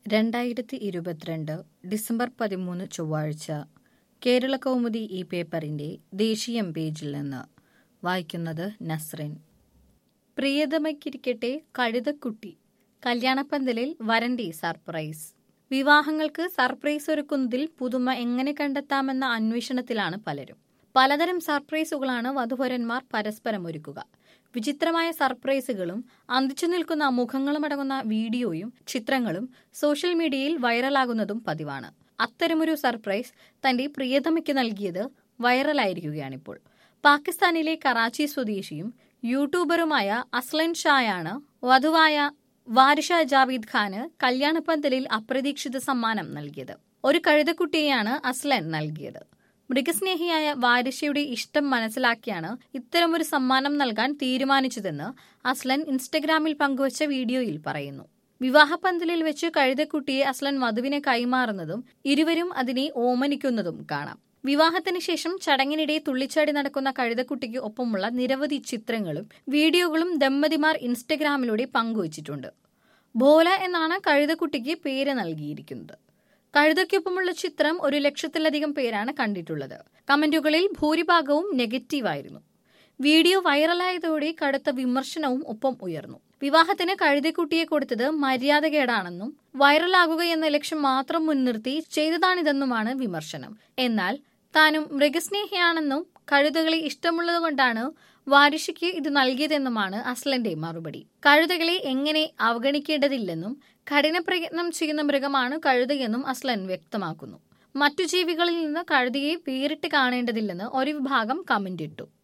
2022 December 13 ചൊവ്വാഴ്ച കേരള കൗമുദി ഈ പേപ്പറിന്റെ ദേശീയം പേജിൽ നിന്ന് വായിക്കുന്നത് നസ്റിൻ. പ്രിയതമയ്ക്കിരിക്കട്ടെ കഴുതക്കുട്ടി, കല്യാണപ്പന്തലിൽ വരന്റെ സർപ്രൈസ്. വിവാഹങ്ങൾക്ക് സർപ്രൈസ് ഒരുക്കുന്നതിൽ പുതുമ എങ്ങനെ കണ്ടെത്താമെന്ന അന്വേഷണത്തിലാണ് പലരും. പലതരം സർപ്രൈസുകളാണ് വധുവരന്മാർ പരസ്പരം ഒരുക്കുക. വിചിത്രമായ സർപ്രൈസുകളും അന്തിച്ചു നിൽക്കുന്ന മുഖങ്ങളും അടങ്ങുന്ന വീഡിയോയും ചിത്രങ്ങളും സോഷ്യൽ മീഡിയയിൽ വൈറലാകുന്നതും പതിവാണ്. അത്തരമൊരു സർപ്രൈസ് തന്റെ പ്രിയതമയ്ക്ക് നൽകിയത് വൈറലായിരിക്കുകയാണിപ്പോൾ. പാകിസ്ഥാനിലെ കറാച്ചി സ്വദേശിയും യൂട്യൂബറുമായ അസ്ലൻ ഷായാണ് വധുവായ വാരിഷ ജാവീദ് ഖാന് കല്യാണപ്പന്തലിൽ അപ്രതീക്ഷിത സമ്മാനം നൽകിയത്. ഒരു കഴുതക്കുട്ടിയെയാണ് അസ്ലൻ നൽകിയത്. മൃഗസ്നേഹിയായ വാരിഷയുടെ ഇഷ്ടം മനസ്സിലാക്കിയാണ് ഇത്തരമൊരു സമ്മാനം നൽകാൻ തീരുമാനിച്ചതെന്ന് അസ്ലൻ ഇൻസ്റ്റഗ്രാമിൽ പങ്കുവച്ച വീഡിയോയിൽ പറയുന്നു. വിവാഹപ്പന്തലിൽ വെച്ച് കഴുതക്കുട്ടിയെ അസ്ലൻ വധുവിനെ കൈമാറുന്നതും ഇരുവരും അതിനെ ഓമനിക്കുന്നതും കാണാം. വിവാഹത്തിന് ശേഷം ചടങ്ങിനിടെ തുള്ളിച്ചാടി നടക്കുന്ന കഴുതക്കുട്ടിക്ക് ഒപ്പമുള്ള നിരവധി ചിത്രങ്ങളും വീഡിയോകളും ദമ്പതിമാർ ഇൻസ്റ്റഗ്രാമിലൂടെ പങ്കുവച്ചിട്ടുണ്ട്. ഭോല എന്നാണ് കഴുതക്കുട്ടിക്ക് പേര് നൽകിയിരിക്കുന്നത്. കഴുതയ്ക്കൊപ്പമുള്ള ചിത്രം 1,00,000-ലധികം പേരാണ് കണ്ടിട്ടുള്ളത്. കമന്റുകളിൽ ഭൂരിഭാഗവും നെഗറ്റീവായിരുന്നു. വീഡിയോ വൈറലായതോടെ കടുത്ത വിമർശനവും ഒപ്പം ഉയർന്നു. വിവാഹത്തിന് കഴുതക്കുട്ടിയെ കൊടുത്തത് മര്യാദകേടാണെന്നും വൈറലാകുകയെന്ന ലക്ഷ്യം മാത്രം മുൻനിർത്തി ചെയ്തതാണിതെന്നുമാണ് വിമർശനം. എന്നാൽ താനും മൃഗസ്നേഹിയാണെന്നും കഴുതകളെ ഇഷ്ടമുള്ളതുകൊണ്ടാണ് വാരിഷയ്ക്ക് ഇത് നൽകിയതെന്നുമാണ് അസ്ലന്റെ മറുപടി. കഴുതകളെ എങ്ങനെ അവഗണിക്കേണ്ടതില്ലെന്നും കഠിന പ്രയത്നം ചെയ്യുന്ന മൃഗമാണ് കഴുതയെന്നും അസ്ലൻ വ്യക്തമാക്കുന്നു. മറ്റു ജീവികളിൽ നിന്ന് കഴുതയെ വേറിട്ട് കാണേണ്ടതില്ലെന്ന് ഒരു വിഭാഗം കമന്റിട്ടു.